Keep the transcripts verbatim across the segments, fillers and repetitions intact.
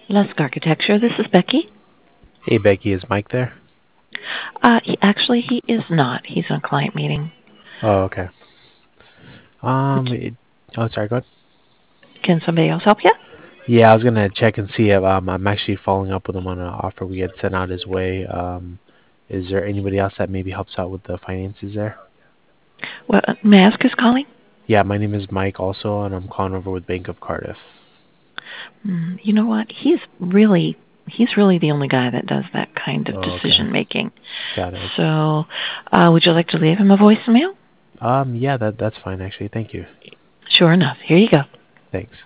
Lusk Architecture. This is Becky. Hey, Becky, is Mike there? Uh, he, actually, he is not. He's on a client meeting. Oh, okay. Um, Would- it, oh, sorry, go ahead. Can somebody else help you? Yeah, I was gonna check and see if um, I'm actually following up with him on an offer we had sent out his way. Um, is there anybody else that maybe helps out with the finances there? Well, uh, may I ask who's calling? Yeah, my name is Mike also, and I'm calling over with Bank of Cardiff. Mm, you know what? He's really he's really the only guy that does that kind of Oh, okay. decision making. Got it. So, uh, would you like to leave him a voicemail? Um, yeah, that that's fine actually. Thank you. Sure enough. Here you go. Thanks.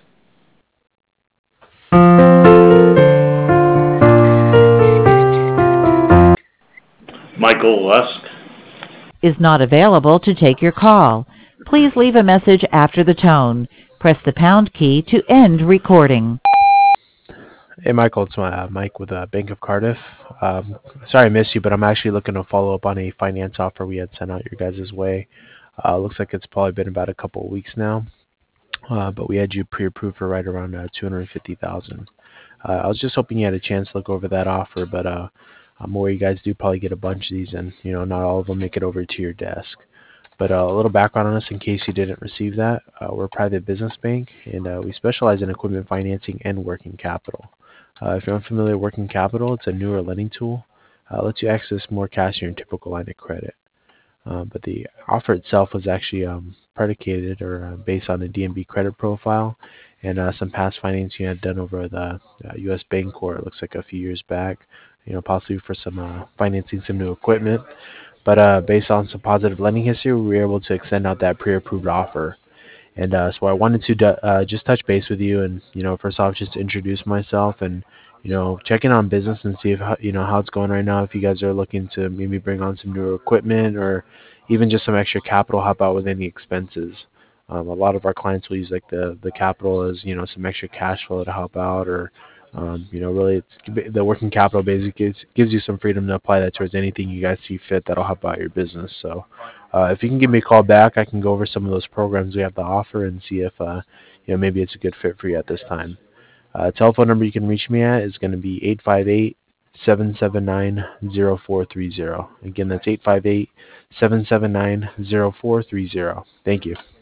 Michael Lusk. Is not available to take your call. Please leave a message after the tone. Press the pound key to end recording. Hey, Michael, it's uh, Mike with uh, Bank of Cardiff. Um, sorry I missed you, but I'm actually looking to follow up on a finance offer we had sent out your guys' way. Uh, looks like it's probably been about a couple of weeks now, uh, but we had you pre-approved for right around uh, two hundred fifty thousand dollars. Uh, I was just hoping you had a chance to look over that offer, but uh, I'm aware you guys do probably get a bunch of these, and you know not all of them make it over to your desk. But uh, a little background on us in case you didn't receive that. Uh, we're a private business bank, and uh, we specialize in equipment financing and working capital. Uh, if you're unfamiliar with working capital, it's a newer lending tool. Uh, lets you access more cash in your typical line of credit. Uh, but the offer itself was actually um, predicated or uh, based on a D N B credit profile and uh, some past financing you had done over the uh, U S Bancorp. It looks like a few years back, you know, possibly for some uh, financing some new equipment. But uh, based on some positive lending history, we were able to extend out that pre-approved offer. And uh, so I wanted to uh, just touch base with you, and you know, first off, just introduce myself, and you know, check in on business and see if you know how it's going right now. If you guys are looking to maybe bring on some new equipment, or even just some extra capital, help out with any expenses. Um, a lot of our clients will use like the the capital as you know some extra cash flow to help out, or um, you know, really it's, the working capital basically gives gives you some freedom to apply that towards anything you guys see fit that'll help out your business. So. Uh, if you can give me a call back, I can go over some of those programs we have to offer and see if uh, you know maybe it's a good fit for you at this time. Uh, telephone number you can reach me at is going to be eight five eight, seven seven nine, zero four three zero. Again, that's eight five eight, seven seven nine, zero four three zero. Thank you.